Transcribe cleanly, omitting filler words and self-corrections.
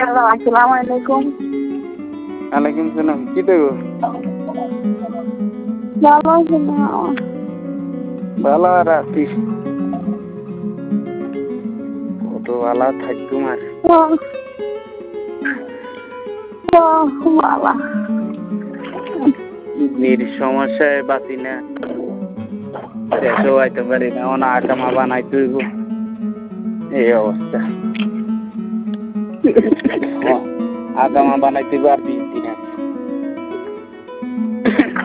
আসসালামু আলাইকুম। ওয়ালাইকুম সালাম। কি দেবো? ভালো আছেন না? ভালো আর আছি। কত ভালো থাকতুম আর। বাবা কিডনির সমস্যায় বাঁচি না, দেশেও আইতে পারি না, অনা আকামা বানাইতে হইব, এই অবস্থা। আকামা বানাইতে পারবি